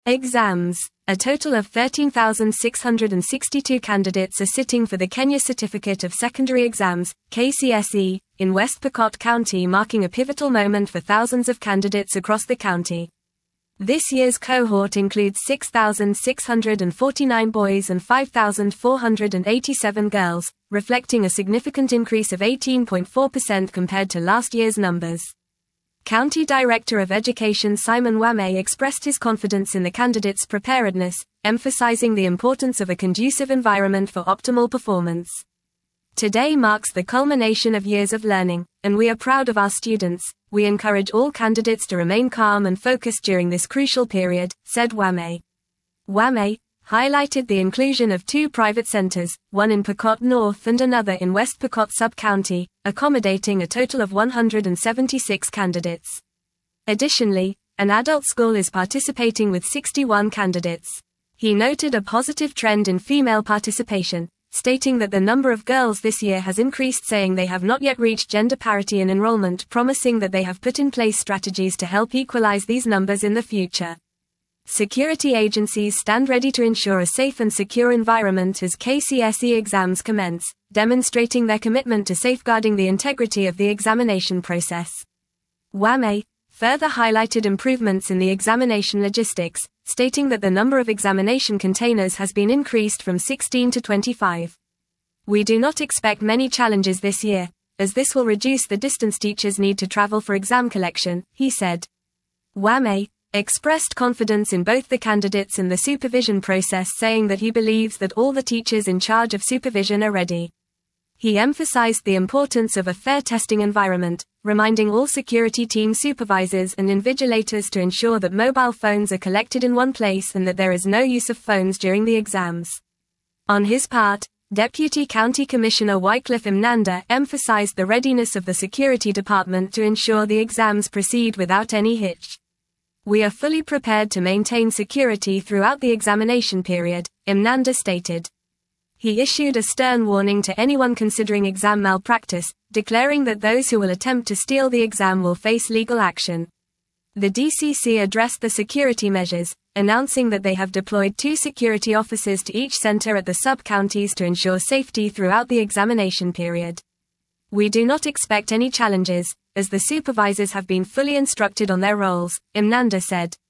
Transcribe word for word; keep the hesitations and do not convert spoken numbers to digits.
Exams. A total of thirteen thousand six hundred sixty-two candidates are sitting for the Kenya Certificate of Secondary Exams, K C S E, in West Pokot County, marking a pivotal moment for thousands of candidates across the county. This year's cohort includes six thousand six hundred forty-nine boys and five thousand four hundred eighty-seven girls, reflecting a significant increase of eighteen point four percent compared to last year's numbers. County Director of Education Simon Wame expressed his confidence in the candidates' preparedness, emphasizing the importance of a conducive environment for optimal performance. Today marks the culmination of years of learning, and we are proud of our students. We encourage all candidates to remain calm and focused during this crucial period, said Wame. Wame highlighted the inclusion of two private centers, one in Pokot North and another in West Pokot Sub-County, accommodating a total of one hundred seventy-six candidates. Additionally, an adult school is participating with sixty-one candidates. He noted a positive trend in female participation, stating that the number of girls this year has increased, saying they have not yet reached gender parity in enrollment, promising that they have put in place strategies to help equalize these numbers in the future. Security agencies stand ready to ensure a safe and secure environment as K C S E exams commence, demonstrating their commitment to safeguarding the integrity of the examination process. Wame further highlighted improvements in the examination logistics, stating that the number of examination containers has been increased from sixteen to twenty-five. We do not expect many challenges this year, as this will reduce the distance teachers need to travel for exam collection, he said. Wame expressed confidence in both the candidates and the supervision process, saying that he believes that all the teachers in charge of supervision are ready. He emphasized the importance of a fair testing environment, reminding all security team supervisors and invigilators to ensure that mobile phones are collected in one place and that there is no use of phones during the exams. On his part, Deputy County Commissioner Wycliffe Imnanda emphasized the readiness of the security department to ensure the exams proceed without any hitch. We are fully prepared to maintain security throughout the examination period, Imnanda stated. He issued a stern warning to anyone considering exam malpractice, declaring that those who will attempt to steal the exam will face legal action. The D C C addressed the security measures, announcing that they have deployed two security officers to each center at the sub-counties to ensure safety throughout the examination period. We do not expect any challenges, as the supervisors have been fully instructed on their roles, Imnanda said.